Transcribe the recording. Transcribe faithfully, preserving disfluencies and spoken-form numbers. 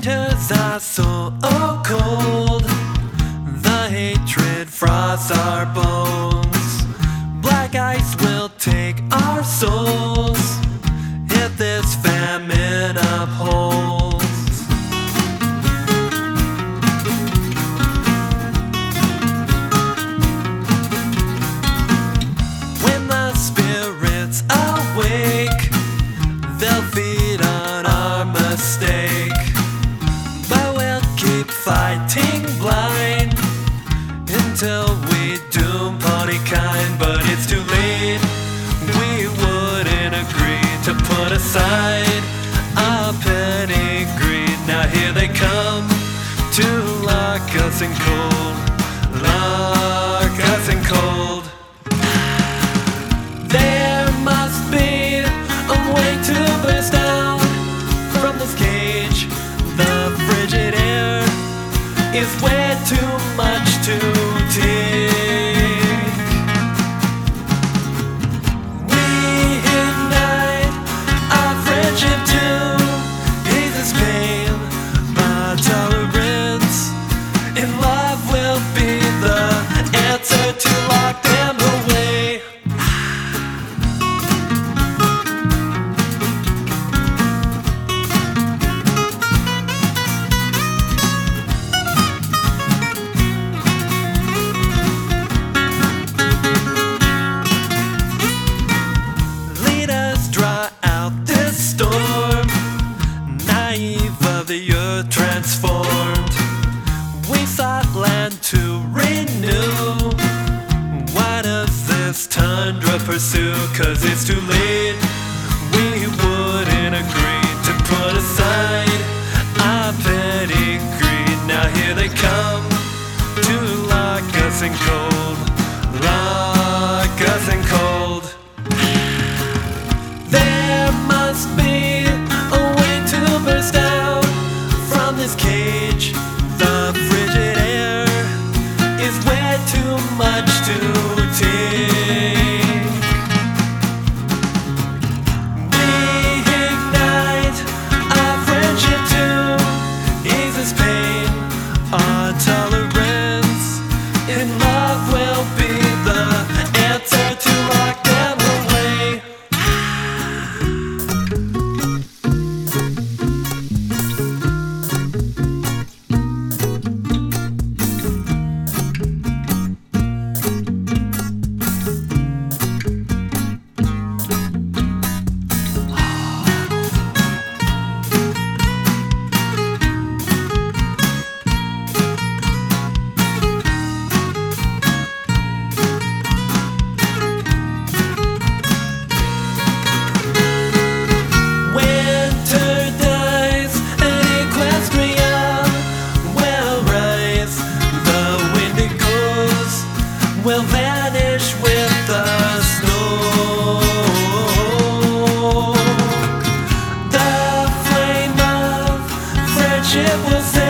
Winters are so cold, the hatred frosts our bones. Black ice will take our souls if this famine upholds. When the spirits awake, they'll feed on our mistake. But we'll keep fighting blind until we doom Ponykind. But it's too late, we wouldn't agree to put aside our petty greed. Now here they come to lock us in cold, lock us in cold. There must be a way to burst out from this cage. The frigid air is way too much to take. We ignite our friendship to ease this pain. Our tolerance in love will be the answer to lock them away. The earth transformed, we sought land to renew. Why does this tundra pursue? Cause it's too late, we wouldn't agree to put aside our petty greed. Now here they come to lock us in cold, lock us in cold. There must be a way to burst out from this cage. The frigid air is way too much to take. We ignite our friendship to ease this pain. Our tolerance in love will be the answer to lock them away. Will vanish with the snow. The flame of friendship will